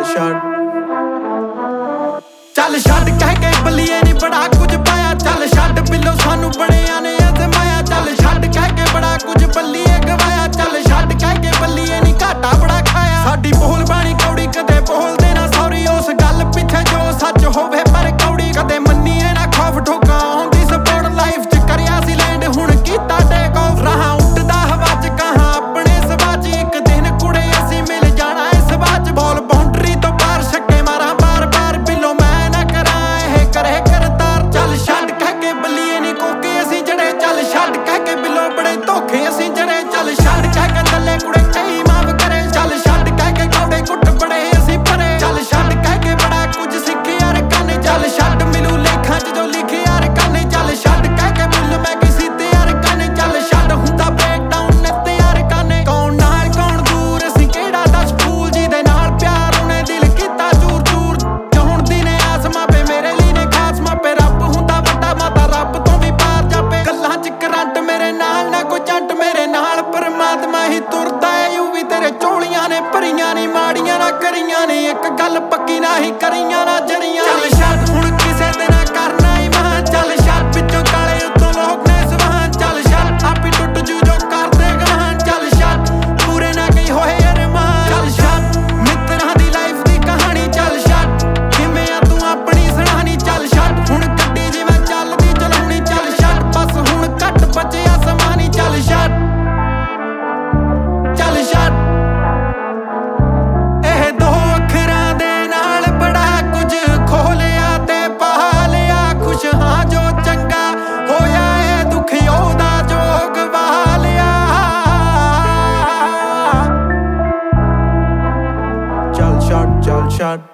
ਚੱਲ ਛੱਡ ਕਹਿ ਕੇ ਬੱਲੀਏ ਨੀ ਬੜਾ ਕੁਝ ਪਾਇਆ। ਚੱਲ ਛੱਡ ਬਿੱਲੋ ਸਾਨੂੰ ਬਣਿਆ ਨੇ ਅਜ਼ਮਾਇਆ। ਚੱਲ ਛੱਡ ਕਹਿ ਕੇ ਬੜਾ ਕੁਝ ਬੱਲੀਏ ਗਵਾਇਆ। ਚੱਲ ਛੱਡ ਕਹਿ ਕੇ ਬੱਲੀਏ ਨੀ ਘਾਟਾ ਬੜਾ ਖਾਇਆ। ਸਾਡੀ ਬੋਲ ਬਾਣੀ ਕੌੜੀ ਕਦੇ ਬੋਲਦੇ ਨਾ ਸੌਰੀ। ਉਸ ਗੱਲ ਪਿੱਛੇ ਜੋ ਸੱਚ ਹੋਵੇ ਪਰ ਕੌੜੀ ਕਦੇ ਮੰਨੀਏ ਨਾ ਖੌਫ ਠੋਕਾ ਆਉਂਦੀ ਸਪੋਰਟ। ਲਾਈਫ ਚ ਕਰਿਆ ਸੀ ਲੈਂਡ ਹੁਣ ਕੀਤਾ ਟੇਕ ਆਫ। ਰਾਹਾਂ ਉੱਡਦਾ ਹਵਾ ਚ ਕਹਾਂ ਆਪਣੇ ਸਵਾਚ। ਇੱਕ ਦਿਨ ਕੁੜੇ ਅਸੀਂ ਮਿਲ ਜਾਣਾ ਇਸ ਬਾਚ। ਬੋਲ ਬਾਉਂਡਰੀ ਤੋਂ ਪਾਰ ਛੱਕੇ ਮਾਰਾਂ ਬਾਰ ਬਾਰ। ਬਿੱਲੋ ਮੈਂ ਨਾ ਕਰਾਂ ਇਹ ਕਰੇ ਕਰਤਾਰ। ਚੱਲ ਛੱਡ ਕਹਿ ਕੇ ਬੱਲੀਏ ਨੀ ਕੋਕੇ ਅਸੀਂ ਜੜੇ। ਚੱਲ ਛੱਡ ਕਹਿ ਕੇ ਬਿੱਲੋ ਬੜੇ ਧੋਖੇ ਅਸੀਂ ਜੜੇ। ਚੱਲ ਛੱਡ ਕਹਿ ਕੇ ਥੱਲੇ ਕੁੜੇ ਕਈ ਮਾਫ ਕਰੇ। ਚੱਲ ਛੱਡ ਕਹਿ ਕੇ ਕੌੜੇ ਕੁੱਟ ਬੜੇ ਅਸੀਂ ਭਰੇ। ਚੱਲ ਛੱਡ ਕਹਿ ਕੇ ਬੜਾ ਕੁਝ ਸਿੱਖਿਆ ਰਕਾਨੇ। ਚੱਲ ਛੱਡ ਮਿਲੂ ਲੇਖਾਂ ਚ ਜੋ ਲਿਖਿਆ ਰਕਾਨੇ। ਚੱਲ ਛੱਡ ਕਹਿ ਕੇ ਬਿੱਲ ਮੈਂ ਕਿਸੇ ਤੇ ਰਕਾਨੇ। ਚੱਲ ਛੱਡ ਹੁੰਦਾ ਬ੍ਰੇਕ ਡਾਊਨ ਨੇ ਤੇ ਰਕਾਨੇ। ਕੌਣ ਨਾਲ ਕੌਣ ਦੂਰ ਅਸੀਂ ਕਿਹੜਾ ਦੱਸ ਫੂਲ। ਜਿਹਦੇ ਨਾਲ ਪਿਆਰ ਉਹਨੇ ਦਿਲ ਕੀਤਾ ਚੂਰ ਚੂਰ। ਚਾਹੁਣ ਦੀ ਨੇ ਆਸ ਮਾਪੇ ਮੇਰੇ ਲਈ ਨੇ ਖਾਸ ਮਾਪੇ। ਰੱਬ ਹੁੰਦਾ ਵੱਡਾ ਮਾਤਾ ਰੱਬ ਤੋਂ ਵੀ ਪਾਰ ਜਾਪੇ। ਗੱਲਾਂ ਚ ਕਰੰਟ ਮੇਰੇ ਨਾਲ ਨਾ ਕੋਈ ਜੰਟ ਮੇਰੇ ਨਾਲ। ਪਰਮਾਤਮਾ ਹੀ ਤੁਰਦਾ ਏ ਯੂ ਵੀ ਤੇਰੇ ਝੋਲੀਆਂ ਨੇ ਭਰੀਆਂ ਨੀ ਮਾੜੀਆਂ ਨਾ ਕਰੀਆਂ ਨੇ। ਇੱਕ ਗੱਲ ਪੱਕੀ ਨਾ ਹੀ ਕਰੀਆਂ ਨਾ ਜਰੀਆਂ। ਚੱਲ ਛੱਡ ਹੁਣ ਕਿਸੇ ਤੇ ਨਾ ਕਰਨਾ ਹੀ ਮਹਾਂ। ਚੱਲ ਛੱਡ ਵਿੱਚੋਂ ਕਾਲੇ ਉੱਤੋਂ ਲੋਕ ਨੇ ਸਵਾਨ। ਚੱਲ ਛੱਡ ਆਪੀ ਟੁੱਟ ਜੂ ਜੋ ਕਰਦੇ ਗਾਹਾਂ। ਚੱਲ ਛੱਡ ਪੂਰੇ ਨਾ ਕਈ ਹੋਏ ਅਰਮਾਨ। ਚੱਲ ਛੱਡ ਮਿੱਤਰਾਂ ਦੀ ਲਾਈਫ ਦੀ ਕਹਾਣੀ। ਚੱਲ ਛੱਡ ਕਿਵੇਂ ਆ ਤੂੰ ਆਪਣੀ ਸੁਣਾਣੀ। ਚੱਲ ਛੱਡ ਹੁਣ ਗੱਡੀ ਜਿਵੇਂ ਚੱਲਦੀ ਚਲਾਉਣੀ। ਚੱਲ ਛੱਡ ਬਸ ਹੁਣ ਘੱਟ ਬਚਿਆ ਸਮਾਂ ਨੀ। ਚੱਲ ਛੱਡ ਚੱਲ ਛੱਡ ਇਹ ਦੋ ਅੱਖਰਾਂ ਦੇ ਨਾਲ ਬੜਾ ਕੁਝ ਖੋਹ ਲਿਆ ਤੇ ਪਾ ਲਿਆ। ਖੁਸ਼ ਹਾਂ ਜੋ ਚੰਗਾ ਹੋਇਆ ਏ ਦੁੱਖ ਉਹਦਾ ਜੋ ਗਵਾ ਲਿਆ। ਚੱਲ ਛੱਡ ਚੱਲ ਛੱਡ